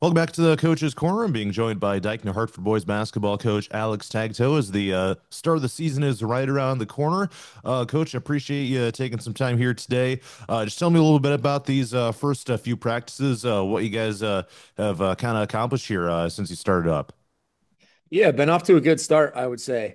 Welcome back to the Coach's Corner. I'm being joined by Dykton Hartford boys basketball coach Alex Tagto as the start of the season is right around the corner. Coach, I appreciate you taking some time here today. Just tell me a little bit about these first few practices, what you guys have kind of accomplished here since you started up. Yeah, been off to a good start, I would say.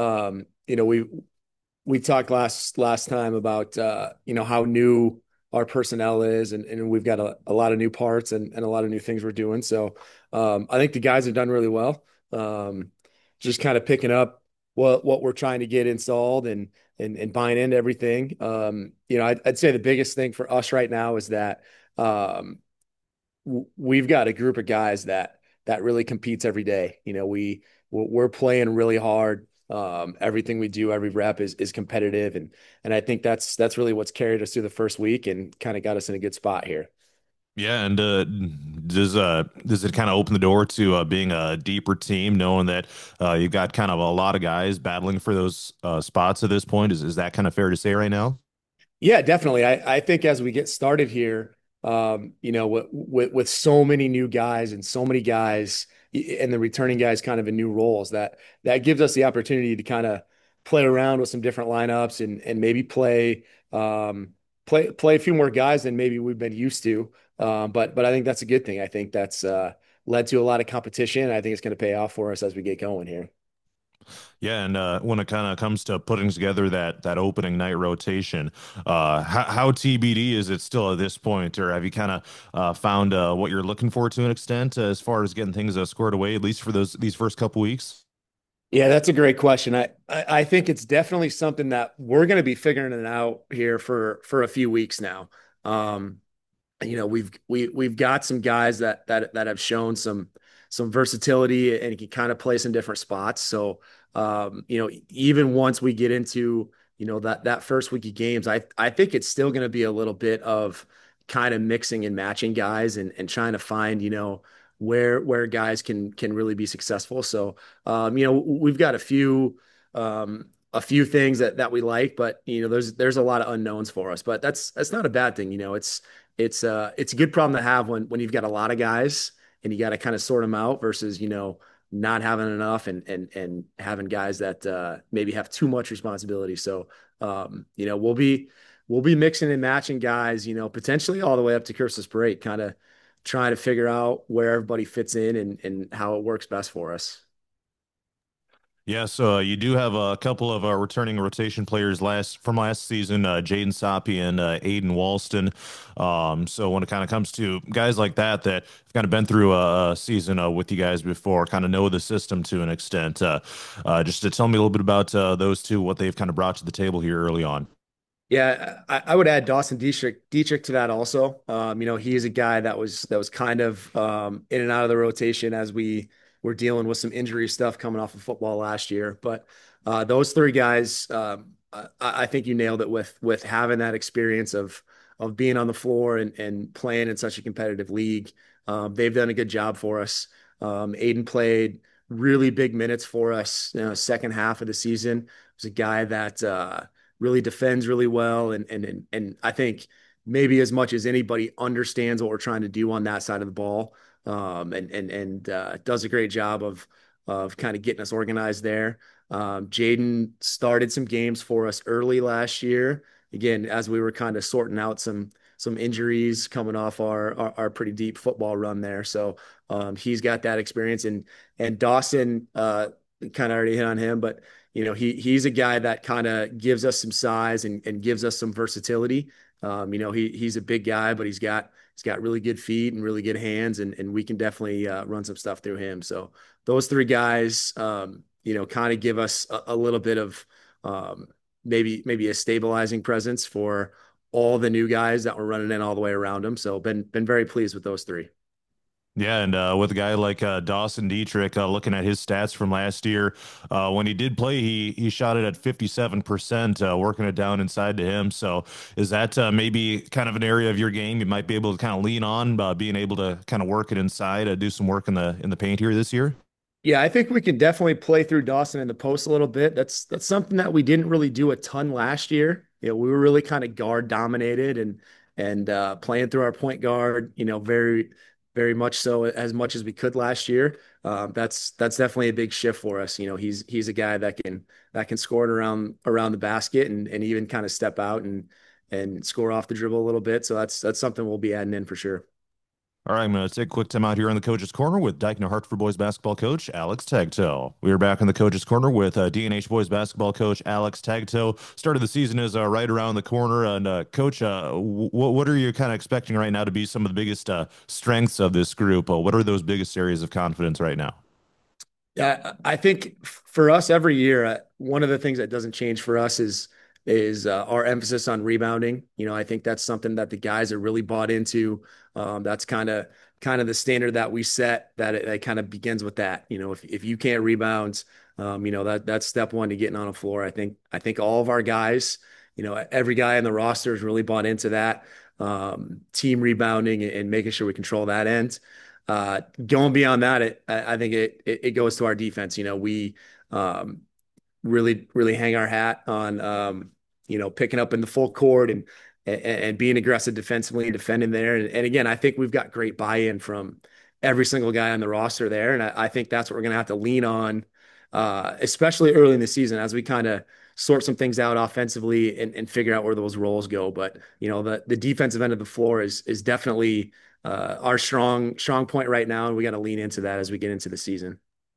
We talked last time about how new our personnel is, and we've got a lot of new parts and a lot of new things we're doing. So I think the guys have done really well. Just kind of picking up what we're trying to get installed and buying into everything. I'd say the biggest thing for us right now is that um, we've got a group of guys that really competes every day. We're playing really hard. Everything we do, every rep is competitive, and I think that's really what's carried us through the first week and kind of got us in a good spot here. Yeah, and does it kind of open the door to being a deeper team, knowing that you've got kind of a lot of guys battling for those spots at this point? Is that kind of fair to say right now? Yeah, definitely. I think as we get started here, with so many new guys and so many guys and the returning guys kind of in new roles, that gives us the opportunity to kind of play around with some different lineups and maybe play a few more guys than maybe we've been used to. But I think that's a good thing. I think that's led to a lot of competition. I think it's going to pay off for us as we get going here. Yeah, and when it kind of comes to putting together that opening night rotation, how TBD is it still at this point, or have you kind of found what you're looking for to an extent as far as getting things squared away, at least for these first couple weeks? Yeah, that's a great question. I think it's definitely something that we're going to be figuring it out here for a few weeks now. Um, we've got some guys that have shown some versatility and can kind of play some different spots. So even once we get into that first week of games, I think it's still going to be a little bit of kind of mixing and matching guys and trying to find where guys can really be successful. So we've got a few things that we like, but there's a lot of unknowns for us. But that's not a bad thing. It's a good problem to have when you've got a lot of guys and you got to kind of sort them out versus not having enough and having guys that maybe have too much responsibility. So we'll be mixing and matching guys, potentially all the way up to Christmas break, kind of trying to figure out where everybody fits in and how it works best for us. Yeah, so you do have a couple of returning rotation players from last season, Jaden Sapi and Aiden Walston. So when it kind of comes to guys like that have kind of been through a season with you guys before, kind of know the system to an extent, just to tell me a little bit about those two, what they've kind of brought to the table here early on. Yeah, I would add Dawson Dietrich to that also. He is a guy that was kind of in and out of the rotation as we were dealing with some injury stuff coming off of football last year. But those three guys, I think you nailed it with having that experience of being on the floor and playing in such a competitive league. They've done a good job for us. Aiden played really big minutes for us, second half of the season. He was a guy that really defends really well, and I think maybe as much as anybody understands what we're trying to do on that side of the ball, and does a great job of kind of getting us organized there. Jaden started some games for us early last year. Again, as we were kind of sorting out some injuries coming off our pretty deep football run there. So he's got that experience, and Dawson kind of already hit on him, but he's a guy that kind of gives us some size and gives us some versatility. He's a big guy, but he's got really good feet and really good hands, and we can definitely run some stuff through him. So those three guys, kind of give us a little bit of um, maybe a stabilizing presence for all the new guys that were running in all the way around him. So been very pleased with those three. Yeah, and with a guy like Dawson Dietrich, looking at his stats from last year, when he did play, he shot it at 57%, working it down inside to him. So is that maybe kind of an area of your game you might be able to kind of lean on, being able to kind of work it inside, do some work in the paint here this year? Yeah, I think we can definitely play through Dawson in the post a little bit. That's something that we didn't really do a ton last year. We were really kind of guard dominated and playing through our point guard, very very much so as much as we could last year. That's definitely a big shift for us. He's a guy that can score it around the basket and even kind of step out and score off the dribble a little bit. So that's something we'll be adding in for sure. All right, I'm going to take a quick time out here in the Coach's Corner with Dykno Hartford Boys basketball coach Alex Tagtoe. We are back in the Coach's Corner with DNH Boys basketball coach Alex Tagtoe. Start of the season is right around the corner, and Coach, what are you kind of expecting right now to be some of the biggest strengths of this group? What are those biggest areas of confidence right now? Yeah, I think for us every year, one of the things that doesn't change for us is our emphasis on rebounding. I think that's something that the guys are really bought into. That's kind of the standard that we set. That it kind of begins with that. If you can't rebound, that's step one to getting on a floor. I think all of our guys, every guy in the roster is really bought into that team rebounding and making sure we control that end. Going beyond that, I think it goes to our defense. We um, really hang our hat on picking up in the full court and being aggressive defensively and defending there. And again, I think we've got great buy-in from every single guy on the roster there, and I think that's what we're going to have to lean on, especially early in the season as we kind of sort some things out offensively and figure out where those roles go. But the defensive end of the floor is definitely our strong point right now, and we got to lean into that as we get into the season.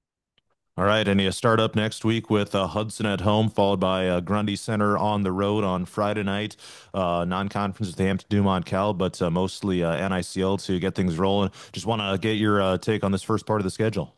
All right, and you start up next week with Hudson at home, followed by Grundy Center on the road on Friday night. Non-conference with the Hampton Dumont Cal, but mostly NICL to get things rolling. Just want to get your take on this first part of the schedule.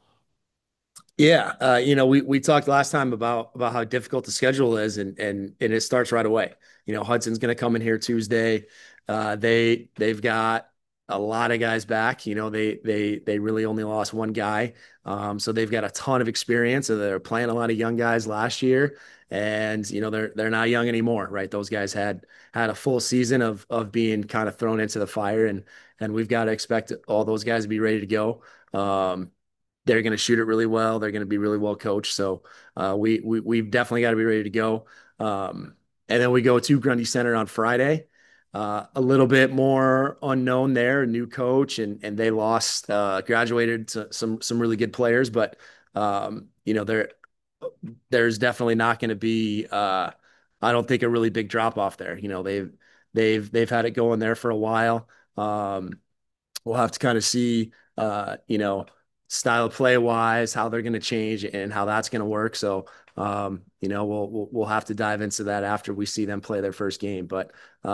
Yeah, we talked last time about how difficult the schedule is, and it starts right away. Hudson's going to come in here Tuesday. They've got a lot of guys back. They really only lost one guy, so they've got a ton of experience. So they're playing a lot of young guys last year, and they're not young anymore, right? Those guys had a full season of being kind of thrown into the fire, and we've got to expect all those guys to be ready to go. They're going to shoot it really well. They're going to be really well coached. So we've definitely got to be ready to go. And then we go to Grundy Center on Friday. A little bit more unknown there, new coach, and they lost, graduated to some really good players, but there's definitely not going to be, I don't think, a really big drop off there. They've had it going there for a while. We'll have to kind of see, style of play wise, how they're going to change and how that's going to work. So, we'll have to dive into that after we see them play their first game. But,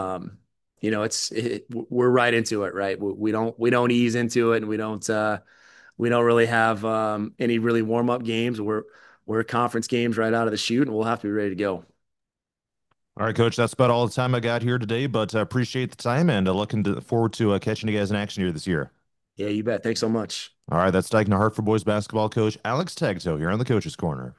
we're right into it, right? We don't ease into it, and we don't really have any really warm up games. We're conference games right out of the chute, and we'll have to be ready to go. All right, Coach, that's about all the time I got here today, but appreciate the time and forward to catching you guys in action here this year. Yeah, you bet. Thanks so much. All right, that's Dyke Hartford boys basketball coach Alex Tagtoe here on the Coach's Corner.